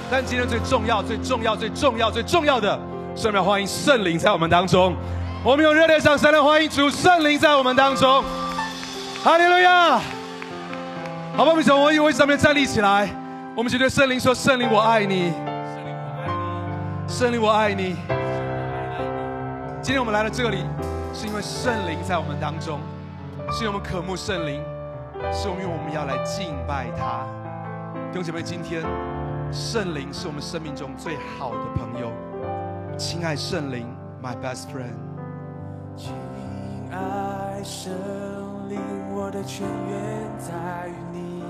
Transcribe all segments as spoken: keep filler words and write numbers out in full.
但今天最重要、最重要、最重要、最重要的，是我们要欢迎圣灵在我们当中。我们用热烈掌声来欢迎主圣灵在我们当中。哈利路亚！好吧，我们从我位置上面站立起来，我们去对圣灵说：“圣灵，我爱你。圣灵，我爱你。今天我们来到这里，是因为圣灵在我们当中，是因为我们渴慕圣灵，是因为我们要来敬拜他。弟兄姐妹，今天圣灵是我们生命中最好的朋友。亲爱圣灵 ，My best friend。 亲爱圣灵，我的泉源在于你。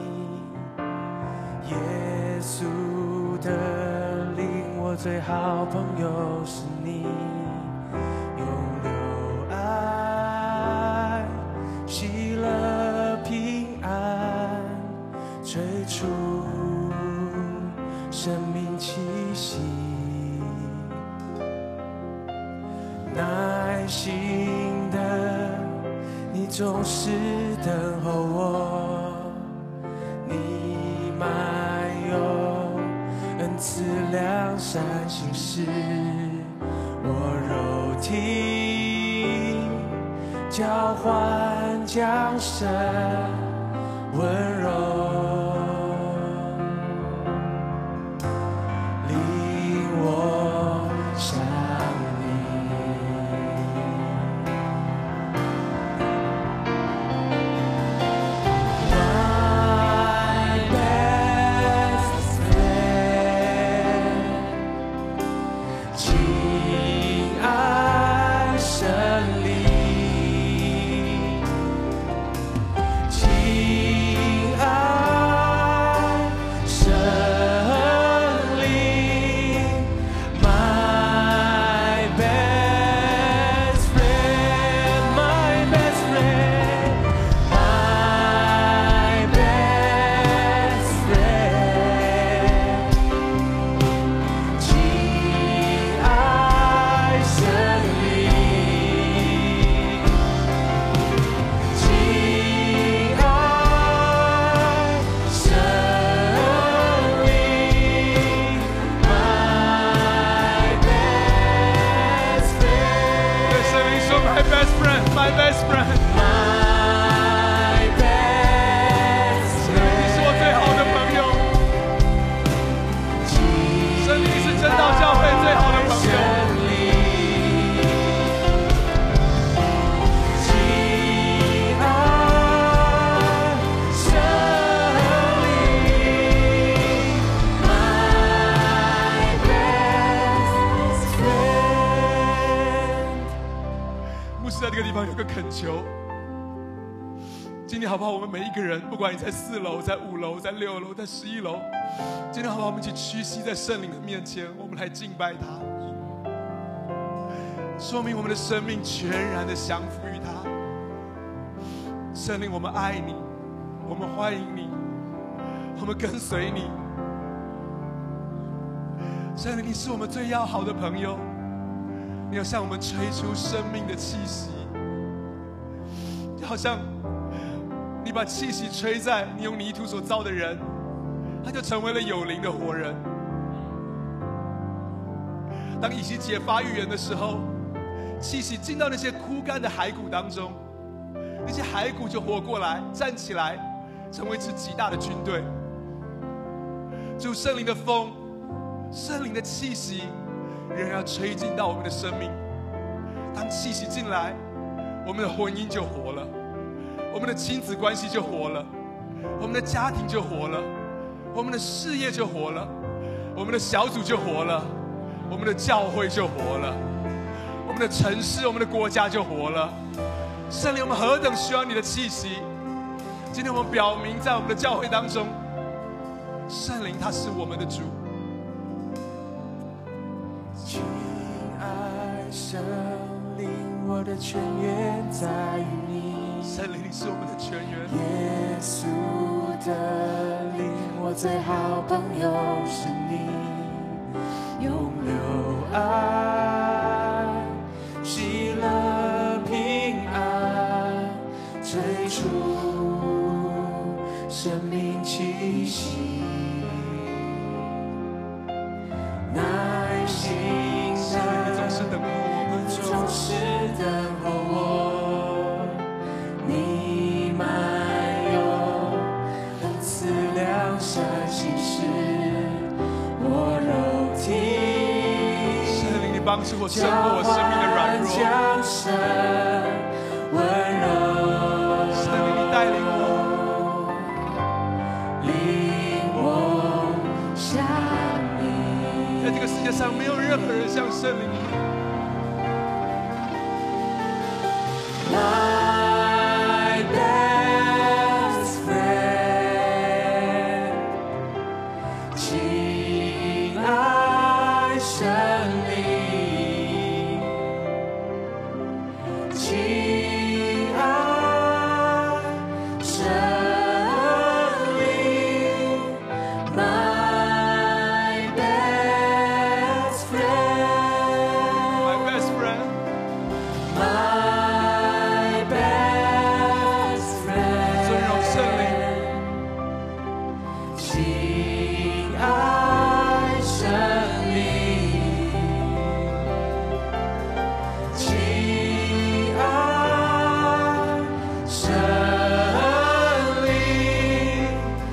耶稣的灵，我最好朋友是你。永留爱，喜乐平安，吹出生命气息。耐心的你总是等候我，你满有恩赐良善心事，我柔体交换降生温柔，领我向求，今天好不好？我们每一个人，不管你在四楼、在五楼、在六楼、在十一楼，今天好不好？我们一起屈膝在圣灵的面前，我们来敬拜他，说明我们的生命全然的降服于他。圣灵，我们爱你，我们欢迎你，我们跟随你。圣灵，你是我们最要好的朋友，你要向我们吹出生命的气息。好像你把气息吹在你用泥土所造的人，他就成为了有灵的活人。当以西结发预言的时候，气息进到那些枯干的骸骨当中，那些骸骨就活过来，站起来，成为一支极大的军队。主圣灵的风，圣灵的气息，仍然要吹进到我们的生命。当气息进来，我们的婚姻就活了，我们的亲子关系就活了，我们的家庭就活了，我们的事业就活了，我们的小组就活了，我们的教会就活了，我们的城市、我们的国家就活了。圣灵，我们何等需要你的气息！今天我们表明，在我们的教会当中，圣灵他是我们的主。 亲爱圣灵，我的泉源在于你。 圣灵，你是我们的泉源。 耶稣的灵，我最好朋友是你。永留爱，喜乐平安，吹出生命气息。 我肉体， 圣灵，你帮助我胜过我生命的软弱。 降生温柔， 圣灵，你带领我， 领我向你。 在这个世界上没有任何人像圣灵一样。 My best friend， 亲爱圣灵，亲爱圣灵 ，My best friend， My best friend， My best friend， 尊荣圣灵， 亲爱圣灵，亲爱圣灵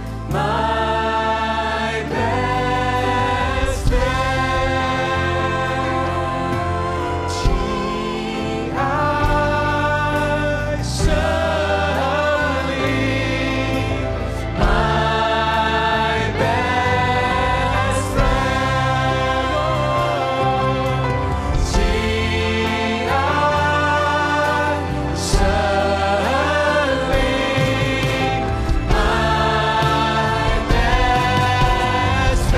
，My best friend， 亲爱圣灵 ，My best friend， 亲爱圣灵 ，My best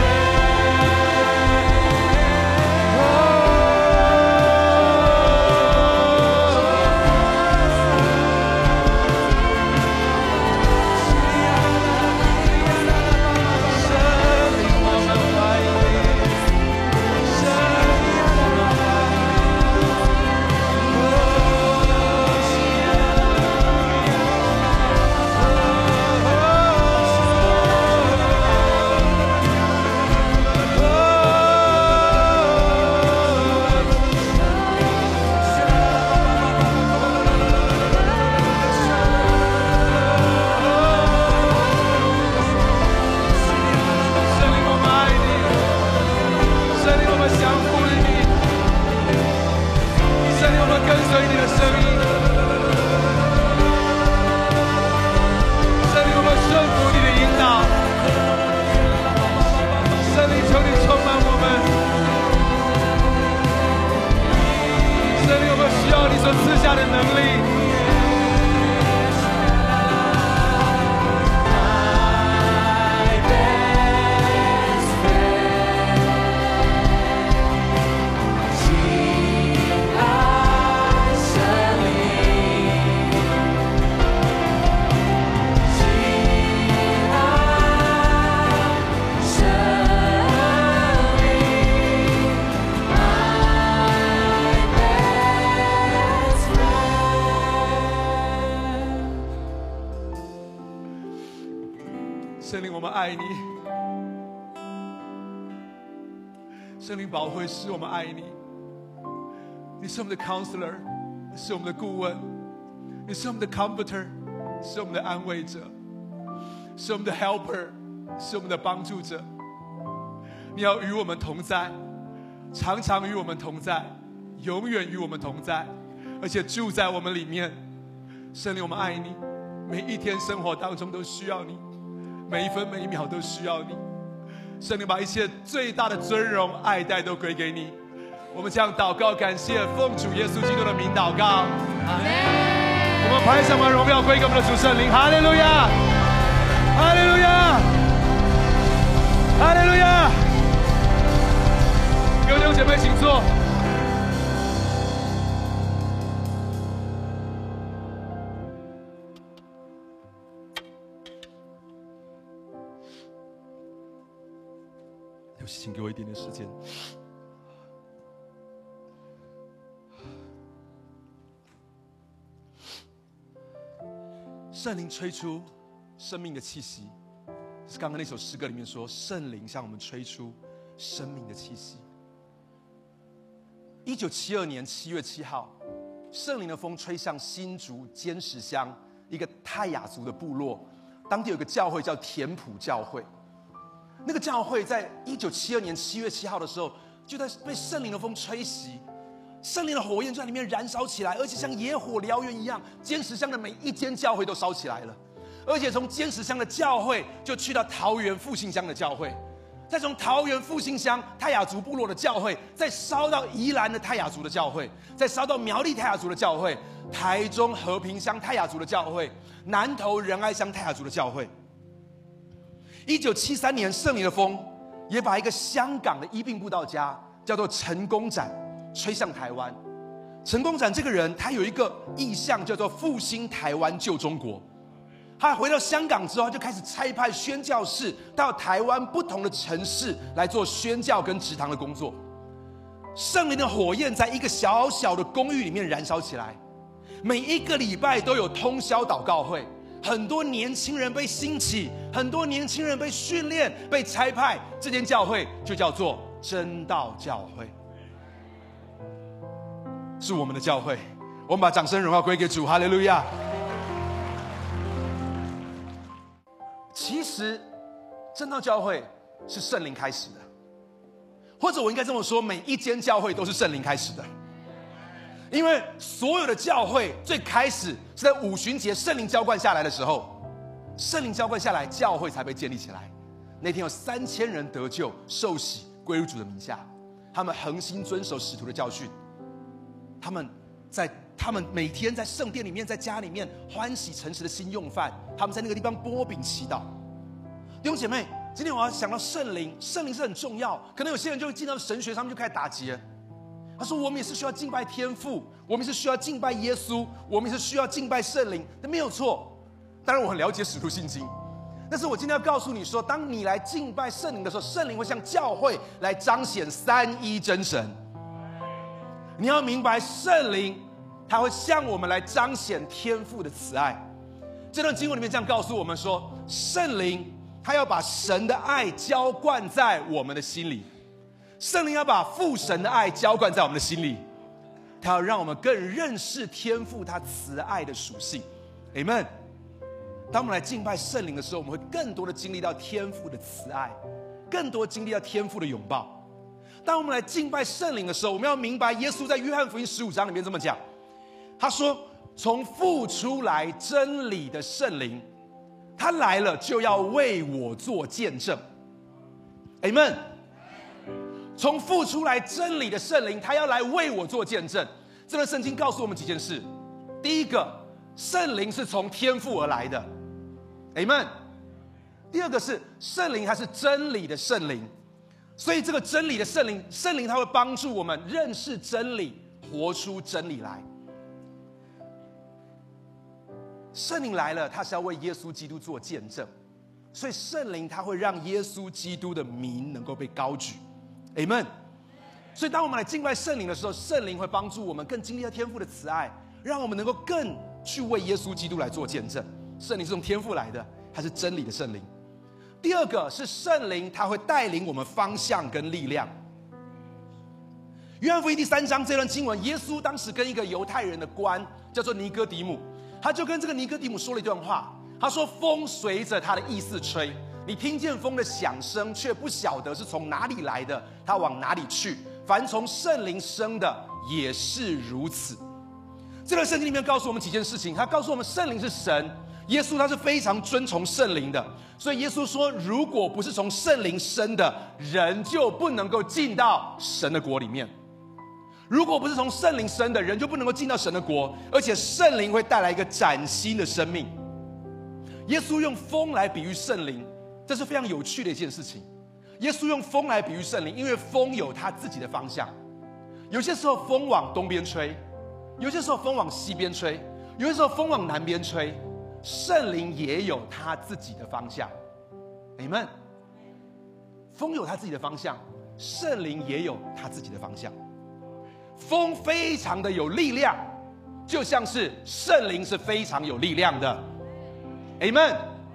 friend。 圣灵，我们爱你。圣灵保惠师，我们爱你。你是我们的 counselor， 是我们的顾问，你是我们的 comforter， 是我们的安慰者，是我们的 helper， 是我们的帮助者。你要与我们同在，常常与我们同在，永远与我们同在，而且住在我们里面。圣灵，我们爱你，每一天生活当中都需要你，每一分每一秒都需要你。圣灵，把一切最大的尊荣爱戴都归给你。我们这样祷告感谢，奉主耶稣基督的名祷告，阿们。我们拍掌把荣耀归给我们的主圣灵，哈利路亚，哈利路亚，哈利路亚。各位弟兄姐妹请坐。对不起，请给我一点点时间。圣灵吹出生命的气息，是刚刚那首诗歌里面说，圣灵向我们吹出生命的气息。一九七二年七月七号，圣灵的风吹向新竹尖石乡一个泰雅族的部落，当地有个教会叫田埔教会。 那个教会在一九七二年七月七号的时候，就在被圣灵的风吹袭，圣灵的火焰就在里面燃烧起来，而且像野火燎原一样，坚石乡的每一间教会都烧起来了。而且从坚石乡的教会就去到桃园复兴乡的教会，再从桃园复兴乡泰雅族部落的教会，再烧到宜兰的泰雅族的教会，再烧到苗栗泰雅族的教会，台中和平乡泰雅族的教会，南投仁爱乡泰雅族的教会。一九七三年，圣灵的风也把一个香港的医病布道家叫做陈公展吹向台湾。陈公展这个人，他有一个意向叫做复兴台湾救中国。他回到香港之后，他就开始差派宣教士到台湾不同的城市来做宣教跟植堂的工作。圣灵的火焰在一个小小的公寓里面燃烧起来，每一个礼拜都有通宵祷告会，很多年轻人被兴起，很多年轻人被训练、被差派。这间教会就叫做真道教会，是我们的教会。我们把掌声荣耀归给主，哈利路亚。其实真道教会是圣灵开始的，或者我应该这么说，每一间教会都是圣灵开始的。因为所有的教会最开始是在五旬节圣灵浇灌下来的时候，圣灵浇灌下来，教会才被建立起来。那天有三千人得救受洗归入主的名下，他们恒心遵守使徒的教训，他们在他们每天在圣殿里面，在家里面欢喜诚实的心用饭，他们在那个地方擘饼祈祷。弟兄姐妹，今天我要想到圣灵，圣灵是很重要。可能有些人就会进到神学上面就开始打结，他说我们也是需要敬拜天父，我们也是需要敬拜耶稣，我们也是需要敬拜圣灵，那没有错。当然我很了解使徒信经，但是我今天要告诉你说，当你来敬拜圣灵的时候，圣灵会向教会来彰显三一真神。你要明白，圣灵他会向我们来彰显天父的慈爱。这段经文里面这样告诉我们说，圣灵他要把神的爱浇灌在我们的心里，圣灵要把父神的爱浇灌在我们的心里，他要让我们更认识天父他慈爱的属性。 Amen。 当我们来敬拜圣灵的时候，我们会更多的经历到天父的慈爱，更多经历到天父的拥抱。当我们来敬拜圣灵的时候，我们要明白耶稣在约翰福音十五章里面这么讲，他说从父出来真理的圣灵，他来了就要为我做见证。 Amen。 从父出来真理的圣灵，他要来为我做见证。这段圣经告诉我们几件事。第一个，圣灵是从天父而来的。 Amen。 第二个是圣灵，它是真理的圣灵，所以这个真理的圣灵，圣灵它会帮助我们认识真理，活出真理来。圣灵来了，他是要为耶稣基督做见证，所以圣灵他会让耶稣基督的名能够被高举。 Amen。 所以当我们来敬拜圣灵的时候，圣灵会帮助我们更经历到天父的慈爱，让我们能够更去为耶稣基督来做见证。圣灵是从天父来的，它是真理的圣灵。第二个是圣灵，它会带领我们方向跟力量。约翰福音第三章这段经文，耶稣当时跟一个犹太人的官叫做尼哥底母，他就跟这个尼哥底母说了一段话，他说风随着他的意思吹，你听见风的响声，却不晓得是从哪里来的，它往哪里去。凡从圣灵生的也是如此。这段圣经里面告诉我们几件事情，他告诉我们圣灵是神，耶稣他是非常尊崇圣灵的，所以耶稣说，如果不是从圣灵生的人，就不能够进到神的国里面。如果不是从圣灵生的人，就不能够进到神的国，而且圣灵会带来一个崭新的生命。耶稣用风来比喻圣灵，这是非常有趣的一件事情。耶稣用风来比喻圣灵，因为风有他自己的方向。有些时候风往东边吹，有些时候风往西边吹，有些时候风往南边吹。圣灵也有他自己的方向。 Amen。 风有他自己的方向，圣灵也有他自己的方向。风非常的有力量，就像是圣灵是非常有力量的。 Amen。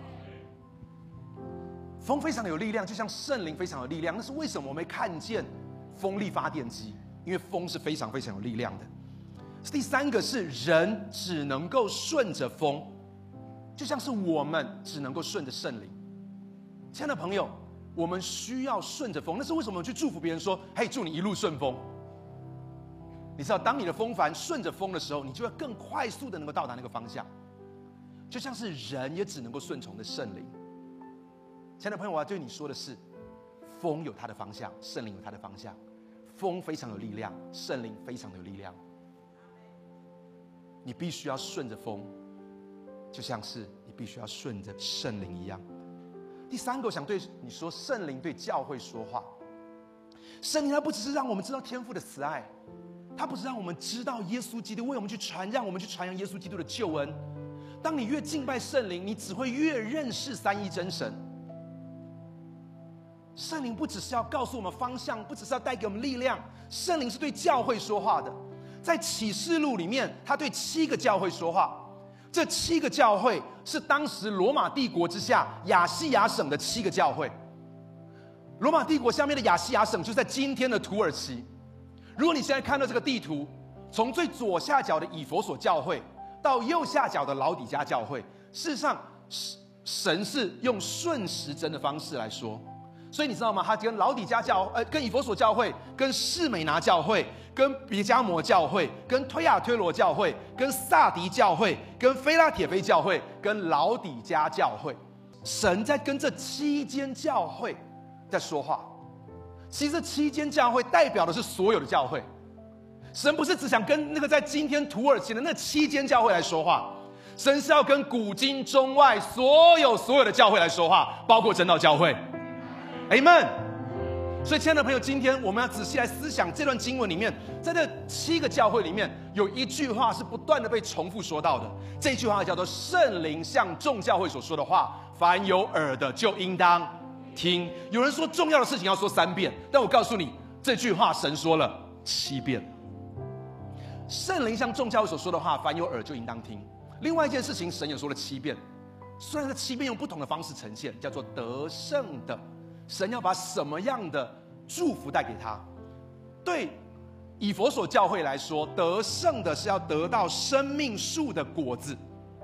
风非常的有力量，就像圣灵非常有力量。那是为什么我们会看见风力发电机？因为风是非常非常有力量的。第三个是人只能够顺着风，就像是我们只能够顺着圣灵。亲爱的朋友， 我们需要顺着风。那是为什么我们去祝福别人说：“嘿，祝你一路顺风。”你知道，当你的风帆顺着风的时候，你就会更快速的能够到达那个方向。就像是人也只能够顺从的圣灵。亲爱的朋友，我要对你说的是，风有它的方向，圣灵有它的方向。风非常有力量，圣灵非常的有力量。你必须要顺着风，就像是你必须要顺着圣灵一样。第三个，我想对你说，圣灵对教会说话。圣灵它不只是让我们知道天父的慈爱，它不是让我们知道耶稣基督，为我们去传，让我们去传扬耶稣基督的救恩。当你越敬拜圣灵，你只会越认识三一真神。圣灵不只是要告诉我们方向，不只是要带给我们力量，圣灵是对教会说话的。在启示录里面，他对七个教会说话。这七个教会是当时罗马帝国之下亚细亚省的七个教会。罗马帝国下面的亚细亚省就在今天的土耳其。如果你现在看到这个地图，从最左下角的以弗所教会到右下角的老底嘉教会，事实上神是用顺时针的方式来说。所以你知道吗？他跟老底嘉教呃，跟以弗所教会、跟士美拿教会、跟别迦摩教会、跟推亚推罗教会、跟萨迪教会、跟菲拉铁菲教会、跟老底嘉教会，神在跟这七间教会在说话。其实这七间教会代表的是所有的教会。神不是只想跟那个在今天土耳其的那七间教会来说话，神是要跟古今中外所有所有的教会来说话，包括真道教会。Amen。 所以亲爱的朋友，今天我们要仔细来思想这段经文里面，在这七个教会里面有一句话是不断的被重复说到的，这句话叫做圣灵向众教会所说的话，凡有耳的就应当听。有人说重要的事情要说三遍，但我告诉你，这句话神说了七遍。圣灵向众教会所说的话，凡有耳就应当听。另外一件事情，神也说了七遍，虽然这七遍用不同的方式呈现，叫做得胜的。神要把什么样的祝福带给他？对以弗所教会来说，得胜的是要得到生命树的果子；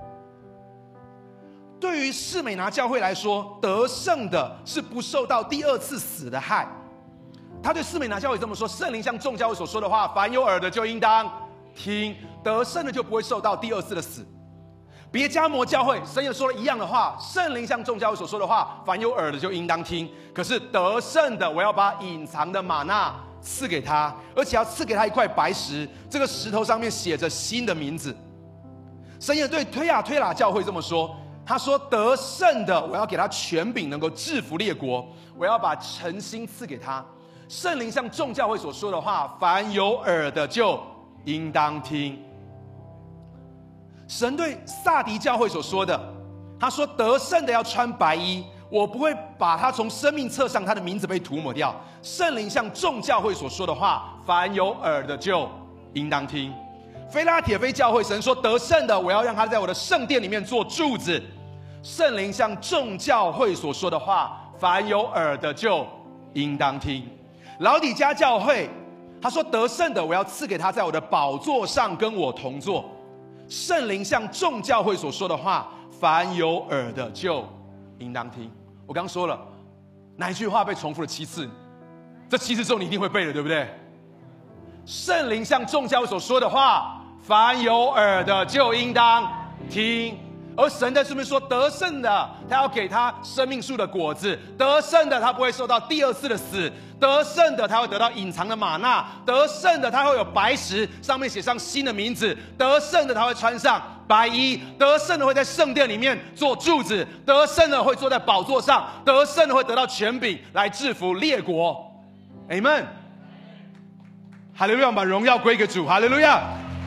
对于士美拿教会来说，得胜的是不受到第二次死的害。他对士美拿教会这么说：圣灵向众教会所说的话，凡有耳的就应当听，得胜的就不会受到第二次的死。别迦摩教会，神也说了一样的话，圣灵向众教会所说的话，凡有耳的就应当听。可是得胜的，我要把隐藏的玛纳赐给他，而且要赐给他一块白石，这个石头上面写着新的名字。神也对推亚推拉教会这么说，他说得胜的，我要给他权柄，能够制服列国，我要把诚心赐给他。圣灵向众教会所说的话，凡有耳的就应当听。神对萨迪教会所说的，他说得胜的要穿白衣，我不会把他从生命册上他的名字被涂抹掉。圣灵向众教会所说的话，凡有耳的就应当听。菲拉铁菲教会，神说得胜的，我要让他在我的圣殿里面做柱子。圣灵向众教会所说的话，凡有耳的就应当听。老底嘉教会，他说得胜的，我要赐给他在我的宝座上跟我同坐。圣灵向众教会所说的话，凡有耳的就应当听。我刚说了，哪一句话被重复了七次？这七次之后你一定会背的，对不对？圣灵向众教会所说的话，凡有耳的就应当听。而神在这边说，得胜的他要给他生命树的果子，得胜的他不会受到第二次的死，得胜的他会得到隐藏的玛纳，得胜的他会有白石，上面写上新的名字，得胜的他会穿上白衣，得胜的会在圣殿里面做柱子，得胜的会坐在宝座上，得胜的会得到权柄来制服列国。 Amen。 哈利路亚，把荣耀归给主。哈利路亚，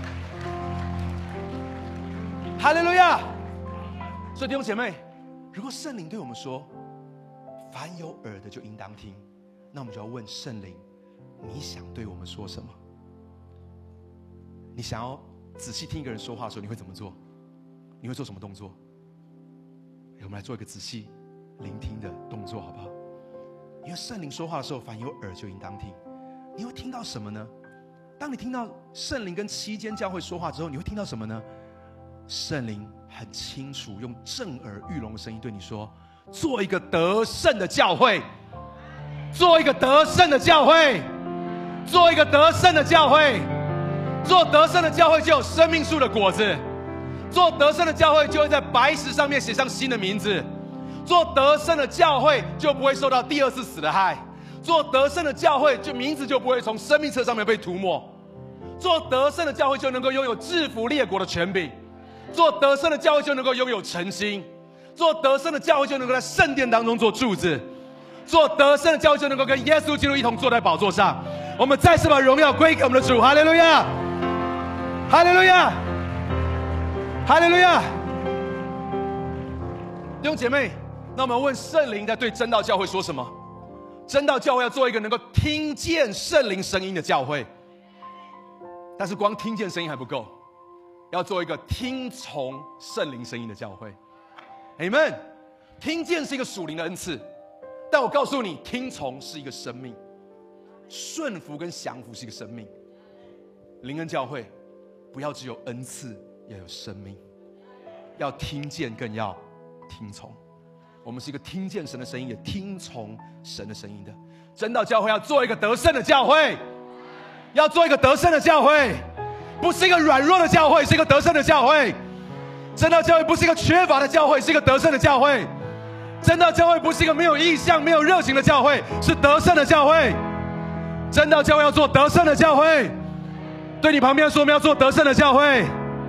哈利路亚。所以弟兄姐妹，如果圣灵对我们说凡有耳的就应当听，那我们就要问圣灵，你想对我们说什么？你想要仔细听一个人说话的时候，你会怎么做？你会做什么动作？我们来做一个仔细聆听的动作，好不好？因为圣灵说话的时候，凡有耳就应当听。你会听到什么呢？当你听到圣灵跟七间教会说话之后，你会听到什么呢？圣灵很清楚用震耳欲聋的声音对你说，做一个得胜的教会， 做一个得胜的教会，做一个得胜的教会。做得胜的教会就有生命树的果子，做得胜的教会就会在白石上面写上新的名字，做得胜的教会就不会受到第二次死的害，做得胜的教会就名字就不会从生命册上面被涂抹，做得胜的教会就能够拥有制服列国的权柄，做得胜的教会就能够拥有诚心，做得胜的教会就能够在圣殿当中做柱子，做得胜的教会就能够跟耶稣基督一同坐在宝座上。我们再次把荣耀归给我们的主，哈利路亚，哈利路亚，哈利路亚。弟兄姐妹，那我们问圣灵在对真道教会说什么？真道教会要做一个能够听见圣灵声音的教会，但是光听见声音还不够，要做一个听从圣灵声音的教会。Amen。听见是一个属灵的恩赐，但我告诉你，听从是一个生命，顺服跟降服是一个生命。灵恩教会不要只有恩赐，要有生命，要听见更要听从。我们是一个听见神的声音也听从神的声音的真道教会，要做一个得胜的教会，要做一个得胜的教会，不是一个软弱的教会，是一个得胜的教会。真道教会不是一个缺乏的教会，是一个得胜的教会。真道教会不是一个没有意向没有热情的教会，是得胜的教会。真道教会要做得胜的教会。对你旁边说，我们要做得胜的教会。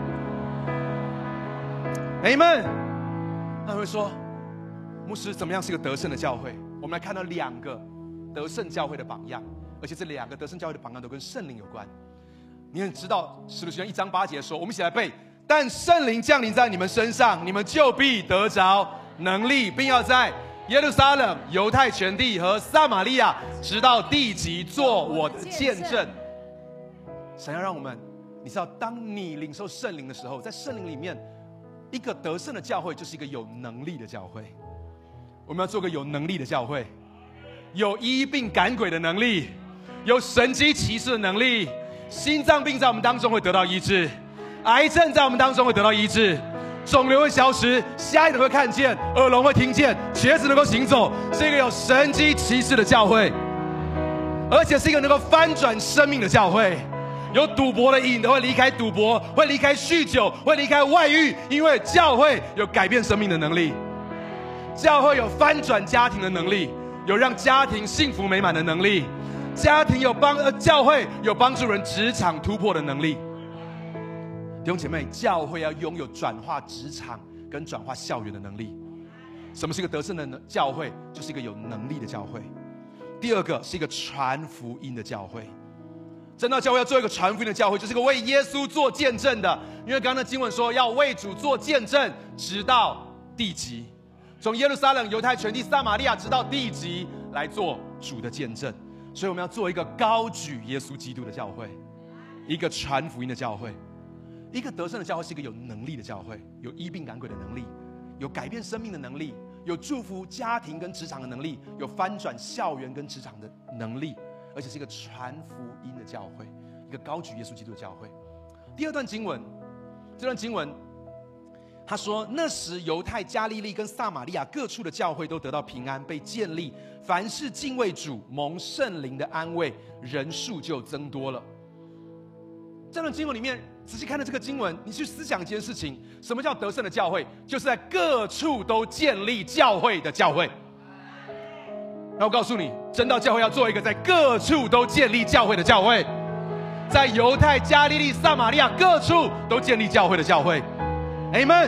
Amen。 那会说，牧师怎么样是一个得胜的教会？我们来看到两个得胜教会的榜样，而且这两个得胜教会的榜样都跟圣灵有关。你也知道使徒行传一章八节说，我们一起来背，但圣灵降临在你们身上，你们就必得着能力，并要在耶路撒冷、犹太全地和撒玛利亚直到地极做我的见证。神要让我们，你知道，当你领受圣灵的时候，在圣灵里面，一个得胜的教会就是一个有能力的教会。我们要做个有能力的教会，有医病赶鬼的能力，有神迹奇事的能力。心脏病在我们当中会得到医治，癌症在我们当中会得到医治，肿瘤会消失，瞎眼会看见，耳聋会听见，瘸子能够行走，是一个有神迹奇事的教会，而且是一个能够翻转生命的教会。有赌博的瘾的会离开赌博，会离开酗酒，会离开外遇，因为教会有改变生命的能力，教会有翻转家庭的能力，有让家庭幸福美满的能力，家庭有帮呃教会有帮助人职场突破的能力。弟兄姐妹，教会要拥有转化职场跟转化校园的能力。什么是一个得胜的教会？就是一个有能力的教会。第二个是一个传福音的教会。真道教会要做一个传福音的教会，就是一个为耶稣做见证的。因为刚刚的经文说，要为主做见证，直到地极，从耶路撒冷、犹太全地、撒玛利亚，直到地极来做主的见证。所以我们要做一个高举耶稣基督的教会，一个传福音的教会。一个得胜的教会是一个有能力的教会，有医病赶鬼的能力，有改变生命的能力，有祝福家庭跟职场的能力，有翻转校园跟职场的能力，而且是一个传福音的教会，一个高举耶稣基督的教会。第二段经文，这段经文他说，那时犹太、加利利跟撒玛利亚各处的教会都得到平安，被建立，凡是敬畏主、蒙圣灵的安慰，人数就增多了。这段经文里面，仔细看到这个经文，你去思想一件事情：什么叫得胜的教会？就是在各处都建立教会的教会。然后我告诉你，真道教会要做一个在各处都建立教会的教会，在犹太、加利利、撒玛利亚各处都建立教会的教会。Amen。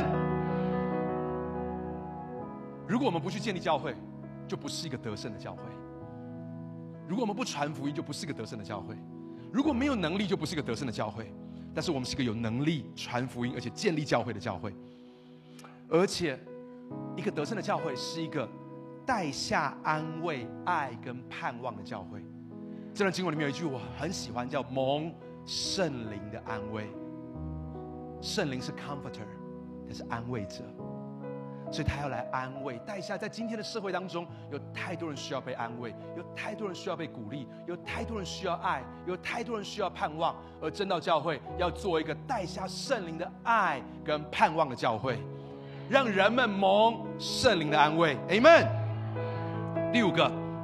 如果我们不去建立教会，就不是一个得胜的教会；如果我们不传福音，就不是一个得胜的教会；如果没有能力，就不是一个得胜的教会。但是我们是一个有能力传福音，而且建立教会的教会。而且，一个得胜的教会是一个带下安慰、爱跟盼望的教会。这段经文里面有一句我很喜欢，叫蒙圣灵的安慰。圣灵是 comforter， 他是安慰者，所以他要来安慰带下。在今天的社会当中，有太多人需要被安慰，有太多人需要被鼓励，有太多人需要爱，有太多人需要盼望。而真道教会要做一个带下圣灵的爱跟盼望的教会，让人们蒙圣灵的安慰。 Amen。 第五个，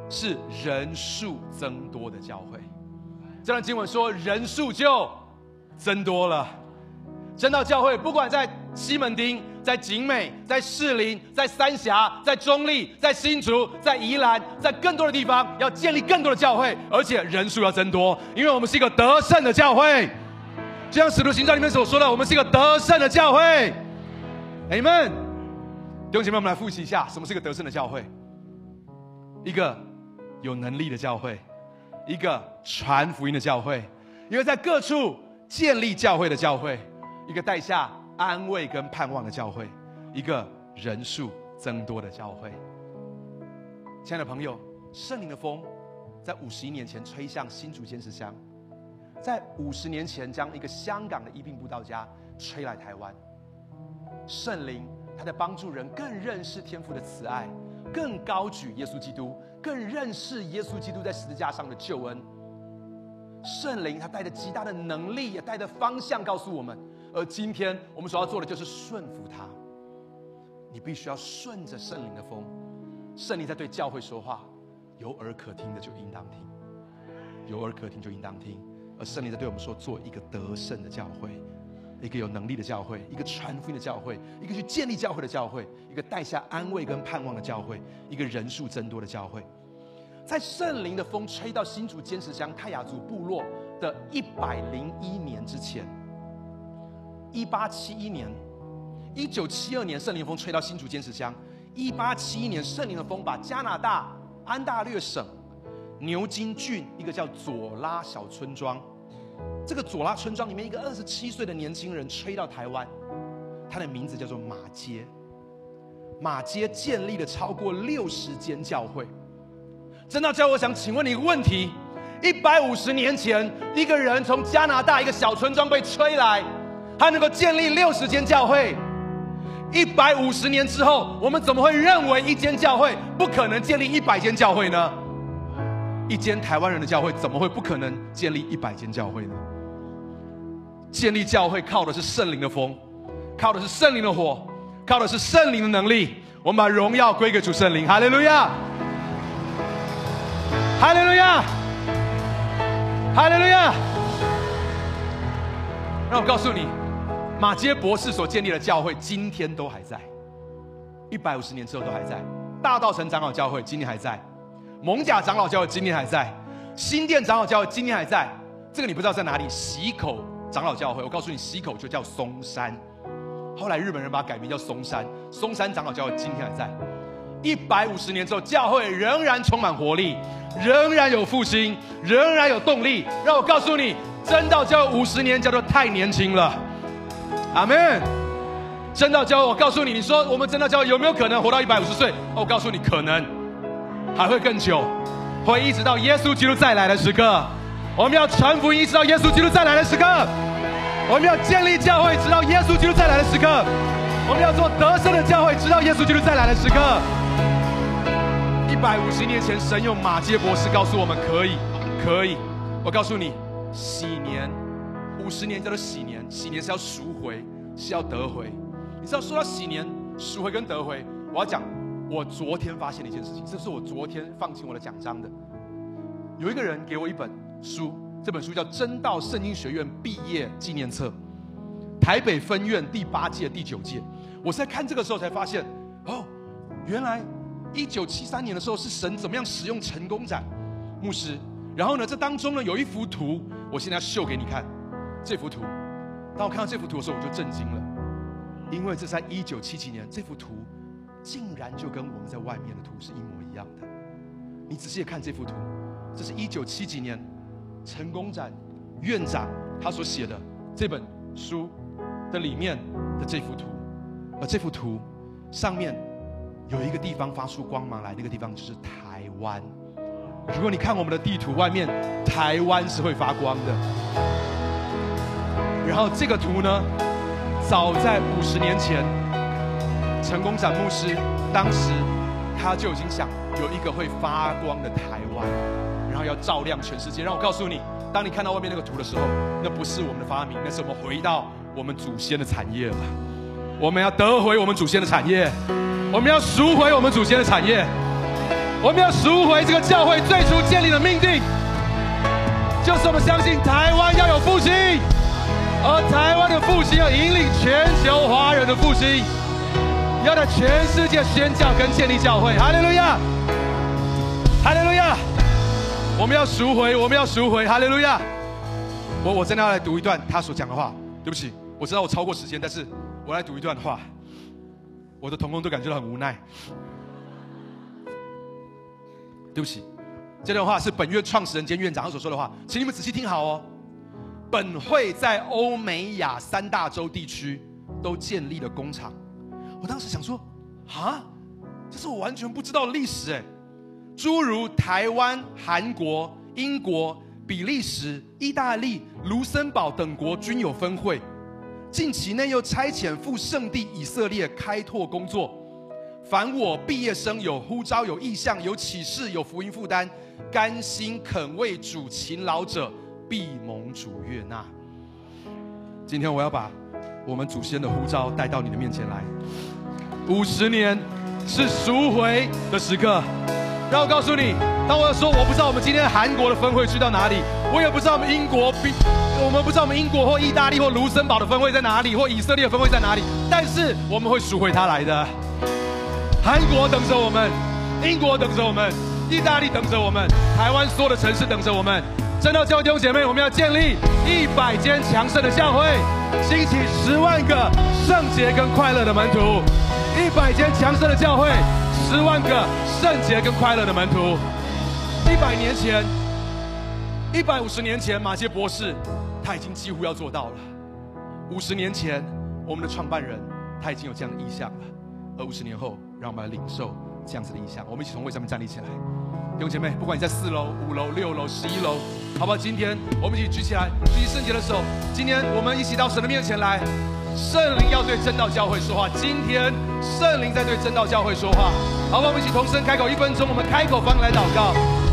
是人数增多的教会。这段经文说人数就增多了。真道教会不管在西门町、在景美、在士林、在三峡、在中立、在新竹、在宜兰，在更多的地方要建立更多的教会，而且人数要增多，因为我们是一个得胜的教会。就像使徒行传里面所说的，我们是一个得胜的教会。Amen。弟兄姐妹，我们来复习一下，什么是一个得胜的教会？一个有能力的教会，一个传福音的教会，一个在各处建立教会的教会，一个带下安慰跟盼望的教会，一个人数增多的教会。亲爱的朋友，圣灵的风在五十一年前吹向新竹尖石乡，在五十年前将一个香港的医病布道家吹来台湾。圣灵他在帮助人更认识天父的慈爱，更高举耶稣基督，更认识耶稣基督在十字架上的救恩。圣灵他带着极大的能力，也带着方向告诉我们，而今天我们所要做的就是顺服他。你必须要顺着圣灵的风，圣灵在对教会说话，有耳可听的就应当听，有耳可听就应当听。而圣灵在对我们说，做一个得胜的教会，一个有能力的教会，一个传福音的教会，一个去建立教会的教会，一个带下安慰跟盼望的教会，一个人数增多的教会。在圣灵的风吹到新竹尖石乡泰雅族部落的一百零一年之前，一八七一年，一九七二年圣灵风吹到新竹尖石乡，一八七一年圣灵的风把加拿大安大略省牛津郡一个叫左拉小村庄，这个左拉村庄里面一个二十七岁的年轻人吹到台湾，他的名字叫做马街。马街建立了超过六十间教会。真道教会，我想请问你一个问题：一百五十年前，一个人从加拿大一个小村庄被吹来，他能够建立六十间教会。一百五十年之后，我们怎么会认为一间教会不可能建立一百间教会呢？一间台湾人的教会怎么会不可能建立一百间教会呢？建立教会靠的是圣灵的风，靠的是圣灵的火，靠的是圣灵的能力。我们把荣耀归给主圣灵，哈利路亚，哈利路亚，哈利路亚。让我告诉你，马街博士所建立的教会今天都还在，一百五十年之后都还在。大道城长老教会今天还在，蒙甲长老教会今天还在，新店长老教会今天还在。这个你不知道在哪里？溪口长老教会，我告诉你，溪口就叫松山，后来日本人把它改名叫松山。松山长老教会今天还在。一百五十年之后，教会仍然充满活力，仍然有复兴，仍然有动力。让我告诉你，真道教会五十年叫做太年轻了。阿们。真道教会，我告诉你，你说我们真道教会有没有可能活到一百五十岁？我告诉你，可能，还会更久，会一直到耶稣基督再来的时刻。我们要传福音，直到耶稣基督再来的时刻。我们要建立教会，直到耶稣基督再来的时刻。我们要做得胜的教会，直到耶稣基督再来的时刻。一百五十年前，神用马街博士告诉我们，可以，可以。我告诉你，喜年，五十年叫做喜年，喜年是要赎回，是要得回。你知道，说到喜年、赎回跟得回，我要讲，我昨天发现的一件事情，这是我昨天放进我的奖章的。有一个人给我一本书，这本书叫《真道圣经学院毕业纪念册》，台北分院第八届、第九届。我在看这个时候才发现，哦，原来一九七三年的时候是神怎么样使用陈公展牧师。然后呢，这当中呢有一幅图，我现在要秀给你看。这幅图，当我看到这幅图的时候，我就震惊了，因为这在一九七几年，这幅图竟然就跟我们在外面的图是一模一样的。你仔细看这幅图，这是一九七几年陈公展院长他所写的这本书的里面的这幅图，而这幅图上面有一个地方发出光芒来，那个地方就是台湾。如果你看我们的地图，外面台湾是会发光的。然后这个图呢，早在五十年前，陈公展牧师当时他就已经想有一个会发光的台湾，然后要照亮全世界。让我告诉你，当你看到外面那个图的时候，那不是我们的发明，那是我们回到我们祖先的产业了。我们要得回我们祖先的产业，我们要赎回我们祖先的产业。 我们要赎回这个教会最初建立的命定，就是我们相信台湾要有复兴，而台湾的复兴要引领全球华人的复兴，要在全世界宣教跟建立教会。哈利路亚，哈利路亚！我们要赎回，我们要赎回，哈利路亚！我我真的要来读一段他所讲的话。对不起，我知道我超过时间，但是我来读一段话。我的同工都感觉到很无奈。对不起，这段话是本院创始人兼院长他所说的话，请你们仔细听好哦。本会在欧美亚三大洲地区都建立了工厂。我当时想说，啊，这是我完全不知道的历史哎。诸如台湾、韩国、英国、比利时、意大利、卢森堡等国均有分会，近期内又差遣赴圣地以色列开拓工作。凡我毕业生有呼召、有意向、有启示、有福音负担，甘心肯为主勤劳者，必蒙主悦纳。今天我要把我们祖先的呼召带到你的面前来。五十年是赎回的时刻。让我告诉你，当我说我不知道我们今天韩国的分会去到哪里，我也不知道我们英国比，我们不知道我们英国或意大利或卢森堡的分会在哪里，或以色列的分会在哪里，但是我们会赎回他来的。韩国等着我们，英国等着我们，意大利等着我们，台湾所有的城市等着我们。真道教会弟兄姐妹，我们要建立一百间强盛的教会，兴起十万个圣洁跟快乐的门徒。一百间强盛的教会，十万个圣洁跟快乐的门徒。一百年前，一百五十年前，马歇博士他已经几乎要做到了。五十年前，我们的创办人他已经有这样的意向了。而五十年后，让我们来领受这样子的意向。我们一起从位上面站立起来，弟兄姐妹，不管你在四楼、五楼、六楼、十一楼，好不好？今天我们一起举起来，举起圣洁的手。今天我们一起到神的面前来。圣灵要对真道教会说话，今天圣灵在对真道教会说话，好不好？我们一起同声开口，一分钟，我们开口方言来祷告。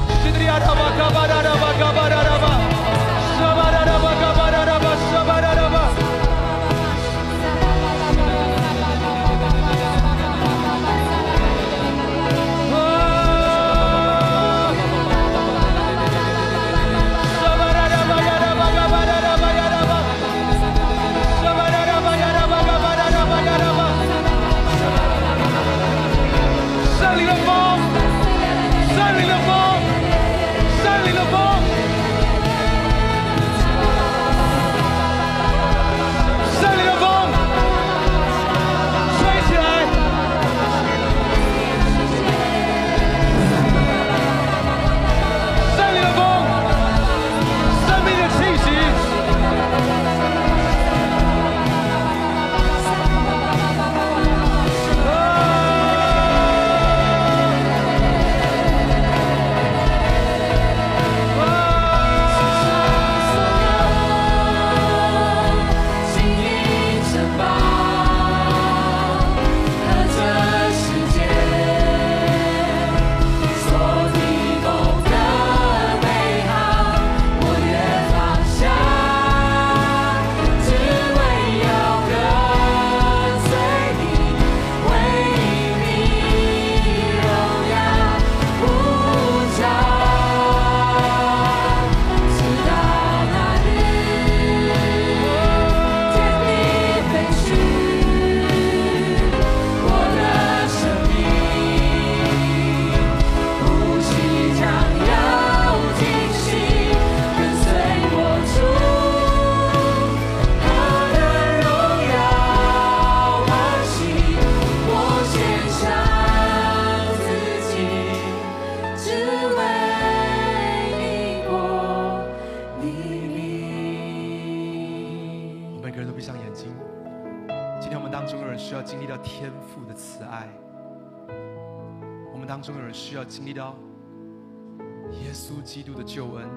经历到耶稣基督的救恩，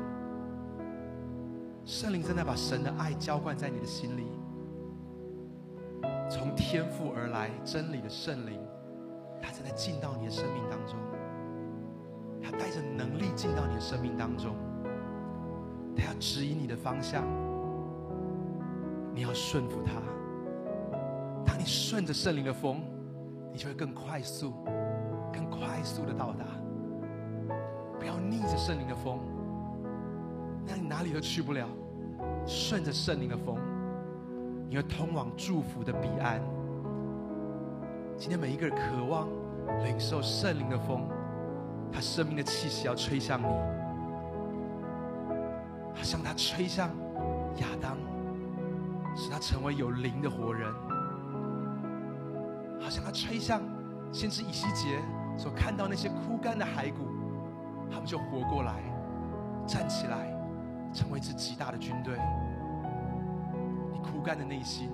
圣灵正在把神的爱浇灌在你的心里，从天父而来真理的圣灵，他正在进到你的生命当中，他带着能力进到你的生命当中，他要指引你的方向，你要顺服他。当你顺着圣灵的风，你就会更快速更快速的到达不要逆着圣灵的风，那你哪里都去不了。顺着圣灵的风，你会通往祝福的彼岸。今天每一个人渴望领受圣灵的风，他生命的气息要吹向你，好像他吹向亚当，使他成为有灵的活人，好像他吹向先知以西结所看到那些枯干的骸骨，他们就活过来，站起来，成为一支极大的军队。你枯干的内心，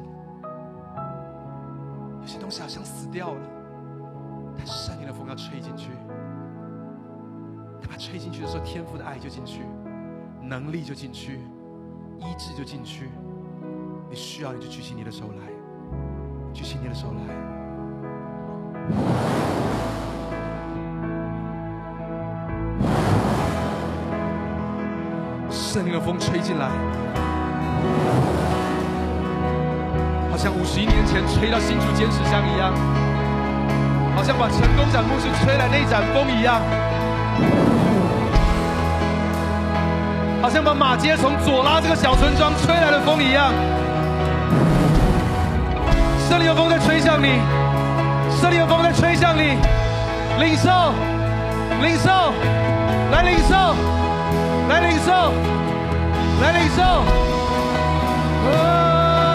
有些东西好像死掉了，但圣灵的风要吹进去。当它吹进去的时候，天父的爱就进去，能力就进去，医治就进去。你需要你就举起你的手来，举起你的手来。圣灵的风吹进来，好像五十一年前吹到新竹尖石乡一样，好像把成功展牧师吹来那一阵风一样，好像把马街从左拉这个小村庄吹来的风一样。圣灵的风在吹向你，圣灵的风在吹向你，领受，领受，来领受，来领受，来领受。哦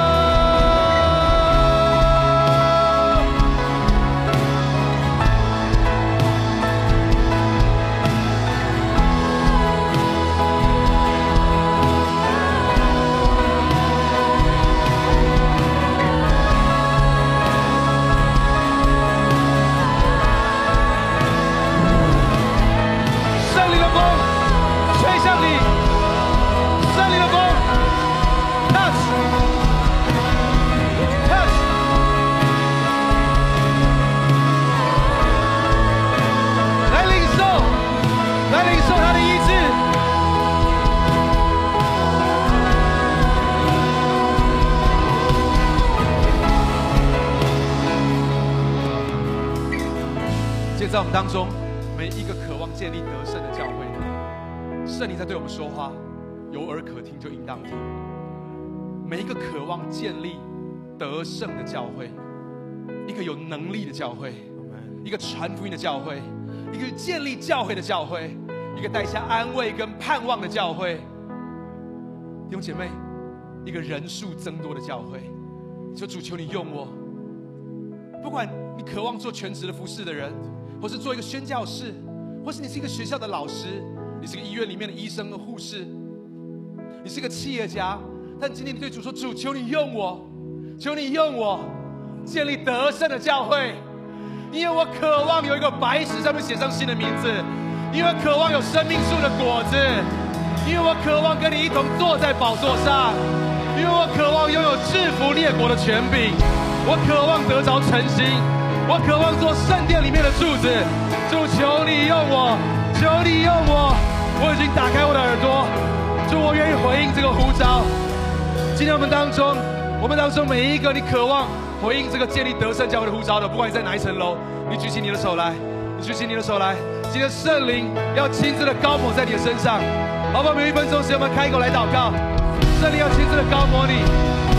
在我们当中，每一个渴望建立得胜的教会的，圣灵在对我们说话，有耳可听就应当听。每一个渴望建立得胜的教会，一个有能力的教会，一个传福音的教会，一个建立教会的教会，一个带下安慰跟盼望的教会。弟兄姐妹，一个人数增多的教会。说主，求你用我，不管你渴望做全职的服侍的人，或是做一个宣教士，或是你是一个学校的老师，你是个医院里面的医生和护士，你是个企业家，但今天你对主说：主，求你用我，求你用我，建立得胜的教会。因为我渴望有一个白纸上面写上新的名字，因为渴望有生命树的果子，因为我渴望跟你一同坐在宝座上，因为我渴望拥有制服列国的权柄，我渴望得着诚心，我渴望做圣殿里面的柱子。主，求你用我，求你用我，我已经打开我的耳朵，主，我愿意回应这个呼召。今天我们当中，我们当中每一个你渴望回应这个建立得胜教会的呼召的，不管你在哪一层楼，你举起你的手来，你举起你的手来。今天圣灵要亲自的高抹在你的身上，好不好？每一分钟时，我们开口来祷告，圣灵要亲自的高抹你，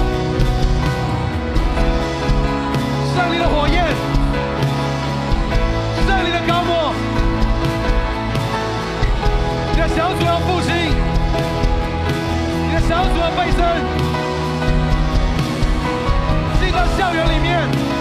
圣灵的火焰，圣灵的高抹，你的小组要复兴，你的小组要倍增，进到校园里面。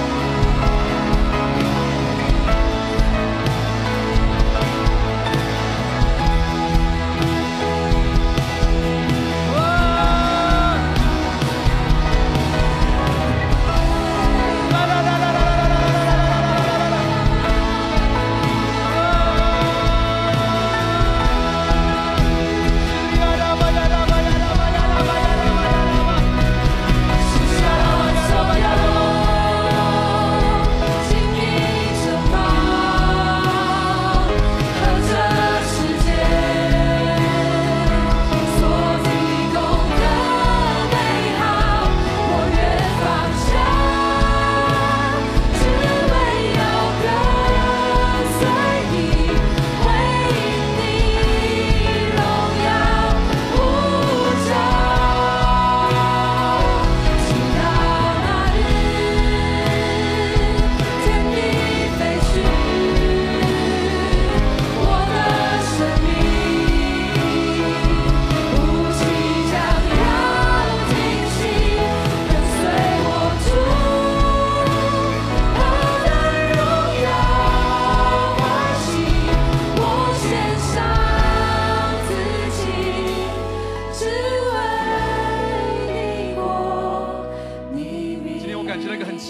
是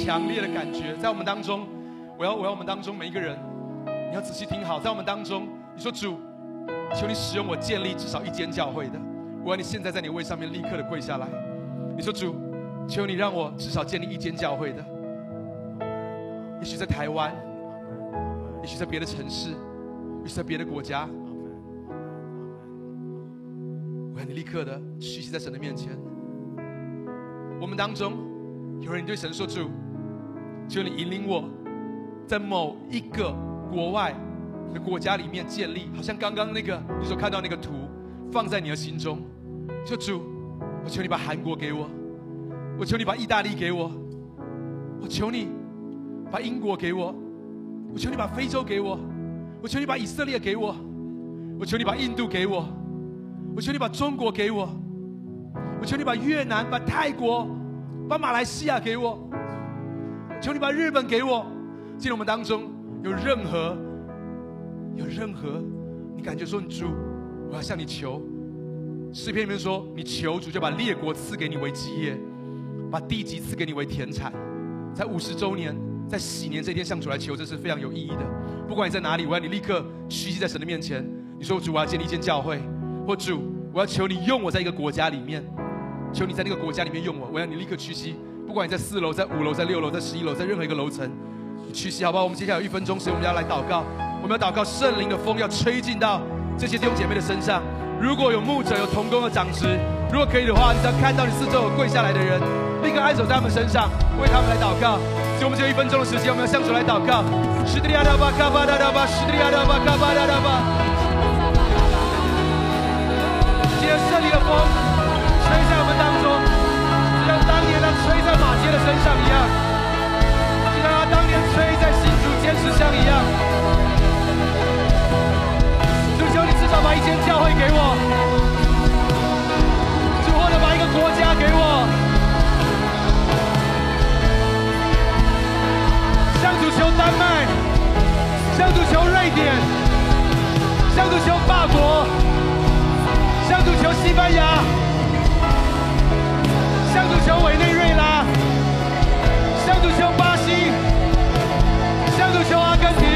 强烈的感觉，在我们当中，我要我要我们当中每一个人，你要仔细听好，在我们当中，你说主，求你使用我建立至少一间教会的，我要你现在在你位上面立刻的跪下来。你说主，求你让我至少建立一间教会的，也许在台湾，也许在别的城市，也许在别的国家，我要你立刻的屈膝在神的面前。我们当中有人对神说，主，求你引领我在某一个国外的国家里面建立，好像刚刚那个你所看到那个图放在你的心中。说主，我求你把韩国给我，我求你把意大利给我，我求你把英国给我，我求你把非洲给我，我求你把以色列给我，我求你把印度给我，我求你把中国给我，我求你把越南、把泰国、把马来西亚给我，求你把日本给我。进入我们当中有任何有任何你感觉说，主，我要向你求。诗篇里面说，你求主就把列国赐给你为基业，把地级赐给你为田产。在五十周年，在喜年这天向主来求，这是非常有意义的。不管你在哪里，我要你立刻屈膝在神的面前，你说，主，我要建立一间教会，或主，我要求你用我在一个国家里面，求你在那个国家里面用我，我要你立刻屈膝。不管你在四楼、在五楼、在六楼、在十一楼，在任何一个楼层，你屈膝好不好？我们接下来有一分钟时间，我们要来祷告，我们要祷告圣灵的风要吹进到这些弟兄姐妹的身上。如果有牧者、有同工的长职，如果可以的话，你只要看到你四周有跪下来的人，立刻按手在他们身上，为他们来祷告。所以我们只有一分钟的时间，我们要向主来祷告。今天圣灵的风吹在我们当中，就像当年他吹在马街的身上一样，就像他当年吹在新竹坚持乡一样。主，求你至少把一间教会给我，主，或者把一个国家给我。向主求丹麦，向主求瑞典，向主求法国，向主求西班牙，向主求委内瑞拉，向主求巴西，向主求阿根廷，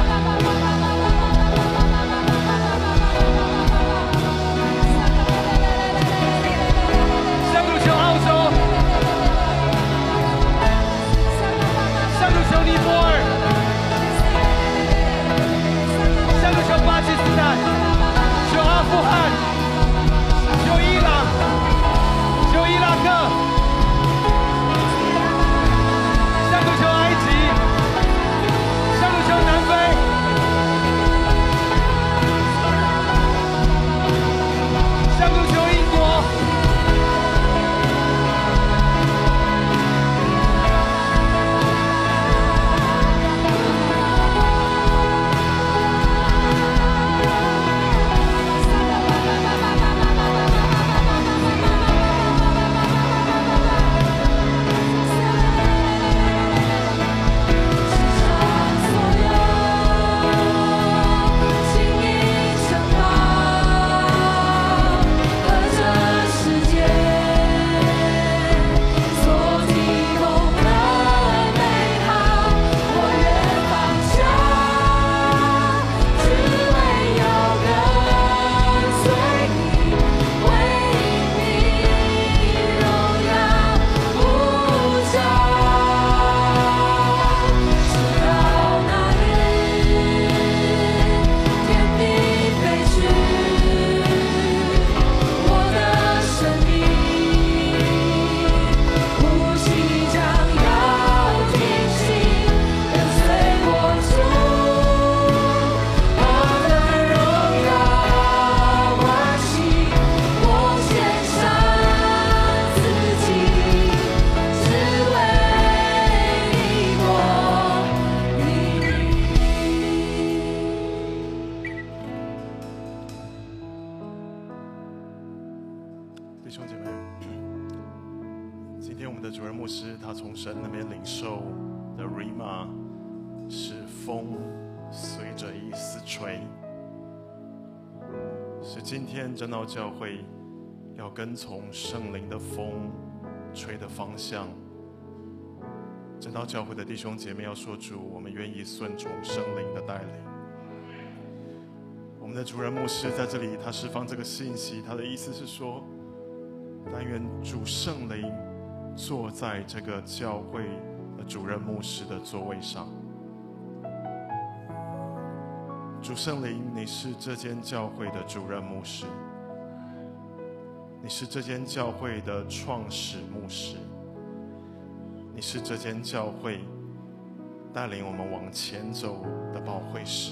向主求澳洲，向主求尼泊尔，向主求巴基斯坦，求阿富汗，求伊朗，求伊拉克，向主求埃及，向主求南非，向主求英国， 弟兄姐妹，今天我们的主任牧师他从神那边领受的 Rhema 是风随着意思吹，是今天真道教会要跟从圣灵的风吹的方向， 真道教会的弟兄姐妹要说主，我们愿意顺从圣灵的带领。我们的主任牧师在这里，他释放这个信息，他的意思是说，但愿主圣灵坐在这个教会的主任牧师的座位上。主圣灵，你是这间教会的主任牧师，你是这间教会的创始牧师，你是这间教会带领我们往前走的保惠师。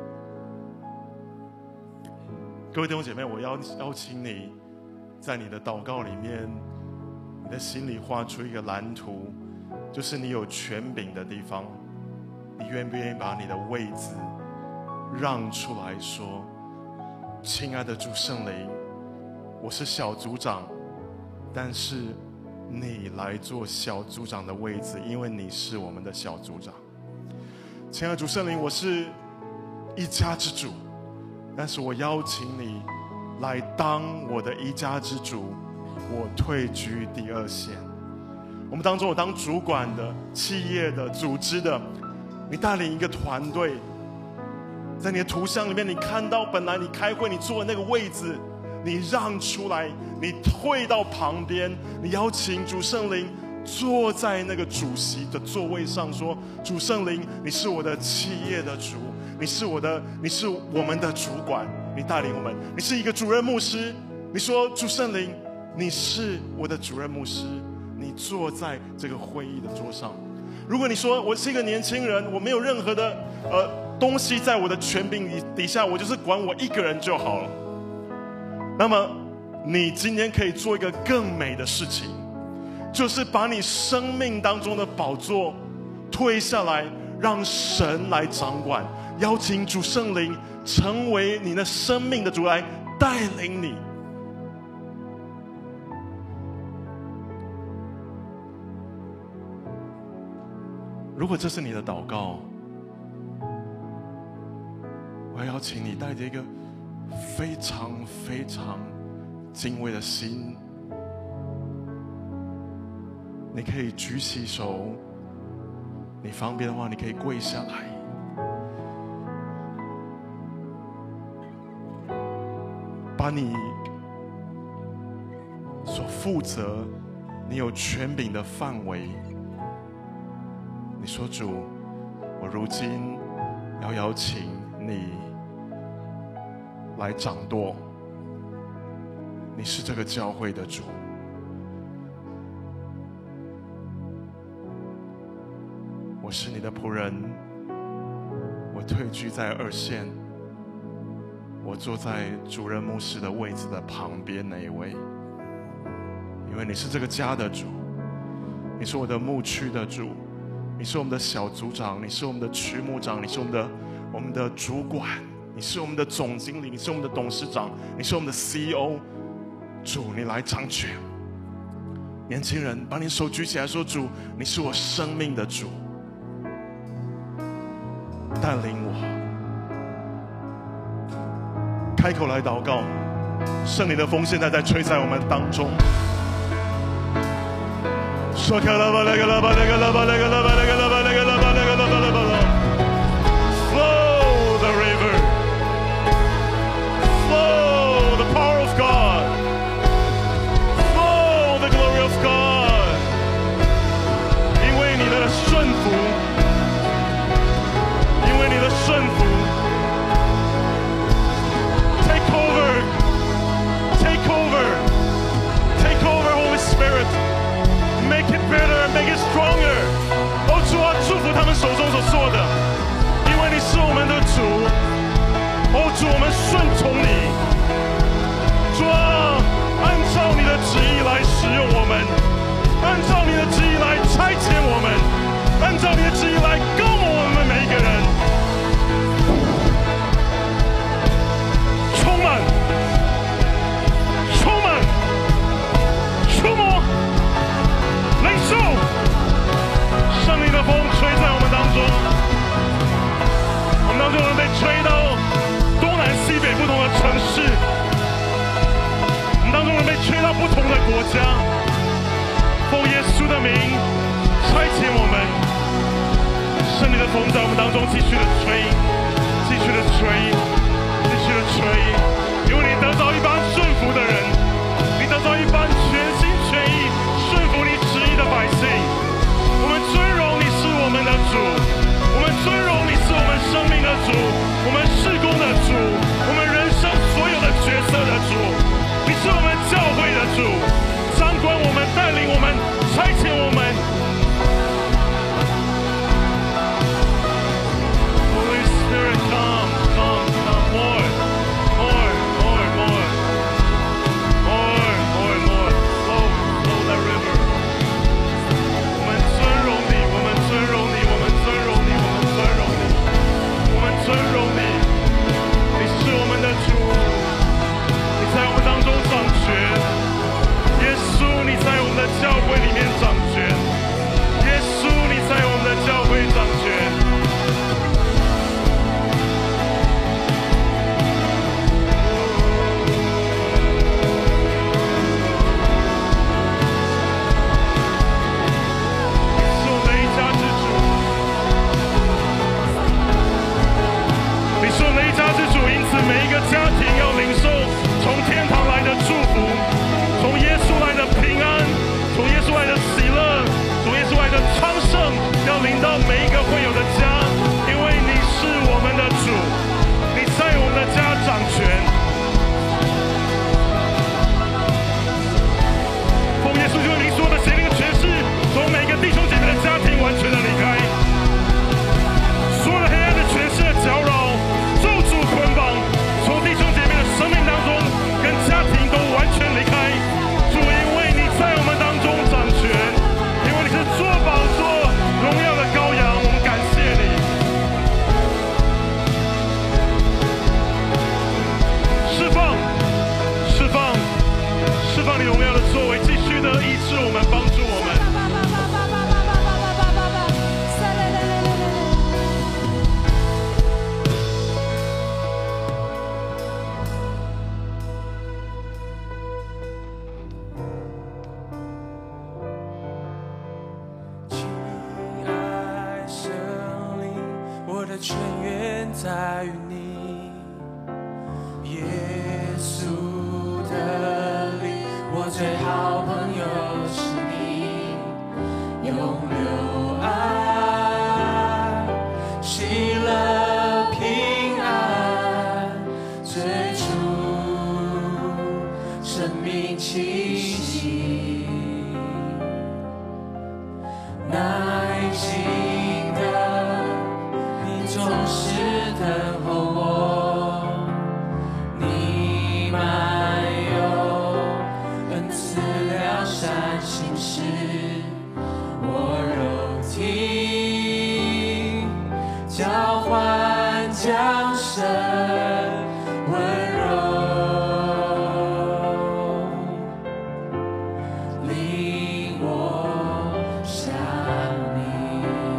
各位弟兄姐妹，我邀邀请你，在你的祷告里面，你的心里画出一个蓝图，就是你有权柄的地方，你愿不愿意把你的位置让出来说，亲爱的主圣灵，我是小组长，但是你来做小组长的位置，因为你是我们的小组长。亲爱的主圣灵，我是一家之主，但是我邀请你来当我的一家之主，我退居第二线。我们当中有当主管的、企业的、组织的，你带领一个团队，在你的图像里面，你看到本来你开会你坐的那个位置，你让出来，你退到旁边，你邀请主圣灵坐在那个主席的座位上，说：主圣灵，你是我的企业的主，你是我的，你是我们的主管，你带领我们，你是一个主任牧师。你说：主圣灵，你是我的主任牧师，你坐在这个会议的桌上。如果你说我是一个年轻人，我没有任何的呃东西在我的权柄底下，我就是管我一个人就好了，那么你今天可以做一个更美的事情，就是把你生命当中的宝座推下来，让神来掌管，邀请主圣灵成为你的生命的主，来带领你。如果这是你的祷告，我要邀请你带着一个非常非常敬畏的心，你可以举起手，你方便的话你可以跪下来，把你所负责你有权柄的范围，你说：主，我如今要邀请你来掌舵，你是这个教会的主，我是你的仆人，我退居在二线，我坐在主任牧师的位置的旁边那一位，因为你是这个家的主，你是我的牧区的主，你是我们的小组长，你是我们的区牧长，你是我们的我们的主管，你是我们的总经理，你是我们的董事长，你是我们的 C E O。 主，你来掌权。年轻人，把你手举起来说：主，你是我生命的主，带领我。开口来祷告，圣灵的风现在在吹在我们当中。说开了吧，那个了吧，那个了吧，那个了吧，那个了吧，那个了吧，那个了吧，那个了吧。Flow the river, flow the power of God, flow the glory of God。因为你的顺服，因为你的顺服。Take over, take over, take over, Holy Spirit.Make it better, make it stronger。 哦，主啊，祝福他们手中所做的，因为你是我们的主。哦，主，我们顺从你。主啊，按照你的旨意来使用我们，按照你的旨意来差遣我们，按照你的旨意来膏抹我们每一个人。充满，充满，触摸。领受圣灵的风吹在我们当中，我们当中人被吹到东南西北不同的城市，我们当中人被吹到不同的国家。奉耶稣的名差遣我们。 风在我们当中继续的吹，继续的吹，继续的吹，因为你得着一帮顺服的人，你得着一帮全心全意顺服你旨意的百姓。我们尊荣你是我们的主，我们尊荣你是我们生命的主，我们事工的主，我们人生所有的角色的主，你是我们教会的主，掌管我们，带领我们，差遣我们。Holy Spirit, come, come, come, more, more, more, more, more, more, more. Flow, flow that river. 我们尊荣你，我们尊荣你，我们尊荣你，我们尊荣你，我们尊荣你。你是我们的主，你在我们当中掌权。耶稣，你在我们的教会里面掌权。耶稣，你在我们的教会掌权。每一个家庭要领受从天堂来的祝福，从耶稣来的平安，从耶稣来的喜乐，从耶稣来的昌盛，要临到每一个会有的家，因为你是我们的主，你在我们的家掌权。奉耶稣基督名，所有的邪灵的权势从每个弟兄姐妹的家庭完全的离开，所有的黑暗的权势的搅扰、咒诅捆绑，从弟兄姐妹的生命当中跟家庭都完全离开。主，因为你在我们当中掌权，因为你是坐宝座荣耀的羔羊，我们感谢你。释放，释放，释放你荣耀的作为，继续的医治我们，帮助我们。 泉源在于你，耶稣的灵，我最好朋友是你，永留爱，喜乐平安，最初生命气息，耐心总是等候我，你满有恩赐良善心事，我肉体交换降生温柔，领我向你。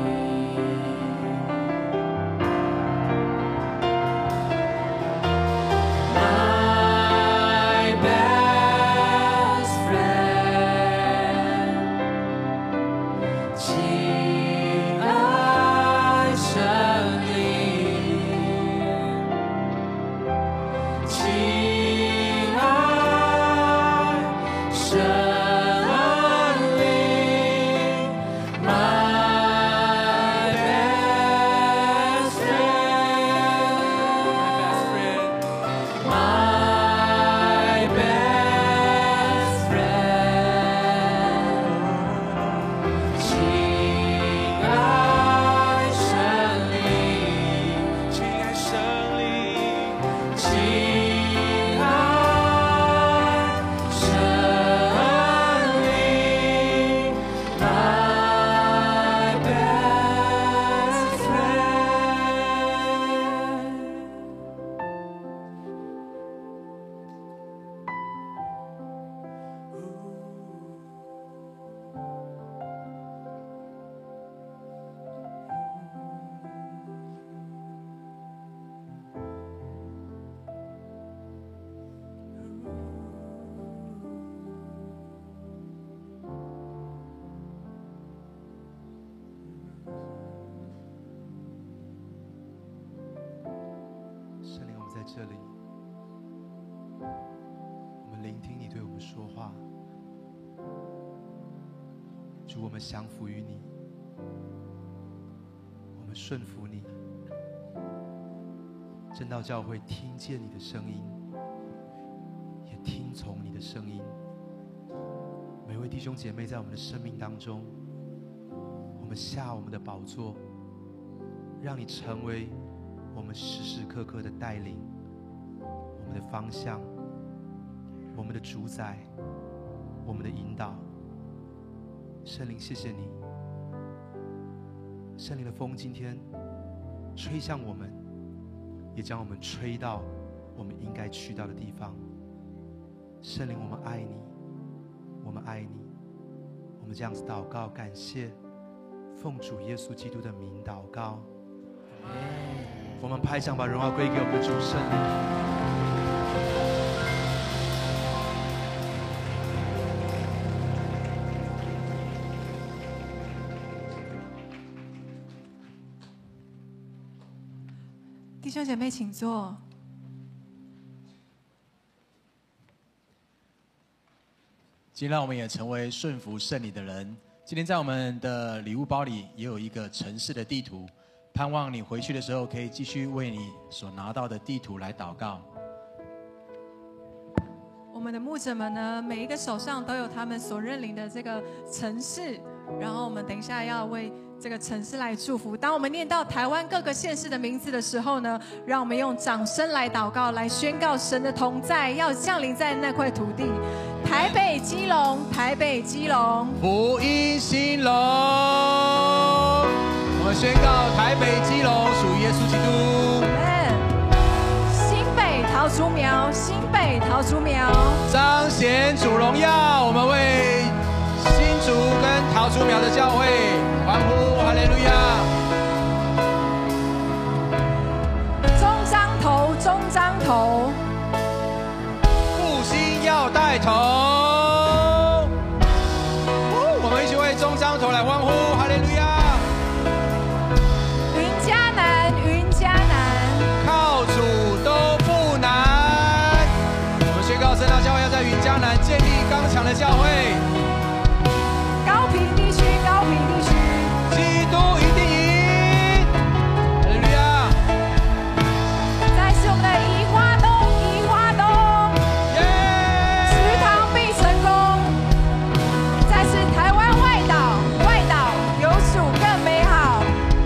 聆听你对我们说话。主，我们降服于你，我们顺服你。真道教会听见你的声音，也听从你的声音。每位弟兄姐妹在我们的生命当中，我们下我们的宝座，让你成为我们时时刻刻的带领，我们的方向，我们的主宰，我们的引导。圣灵，谢谢你，圣灵的风今天吹向我们，也将我们吹到我们应该去到的地方。圣灵，我们爱你，我们爱你，我们这样子祷告，感谢，奉主耶稣基督的名祷告。我们拍掌，把荣耀归给我们的主圣灵。 弟兄姐妹，请坐。 今天让我们也成为顺服圣灵的人。今天在我们的礼物包里也有一个城市的地图，盼望你回去的时候可以继续为你所拿到的地图来祷告。 我们的牧者们呢，每一个手上都有他们所认领的这个城市，然后我们等一下要为这个城市来祝福。当我们念到台湾各个县市的名字的时候呢，让我们用掌声来祷告，来宣告神的同在要降临在那块土地。台北、基隆，台北、基隆， 福音兴隆。我们宣告台北、基隆属耶稣基督。 新北、桃竹苗，新北、桃竹苗， 彰显主荣耀。我们为新竹跟桃竹苗的教会欢呼，哈利路亚！ 中彰投，中彰投， 复兴要带头。我们一起为中彰投来欢呼，哈利路亚！ 云嘉南，云嘉南， 靠主都不难。我们宣告圣道教会要在云嘉南建立刚强的教会。 高屏地区，高屏地区， 基督一定赢！哈利路亚！ 再是我们的宜花东，宜花东， 耶！ 食堂必成功。再是台湾外岛，外岛有属更美好。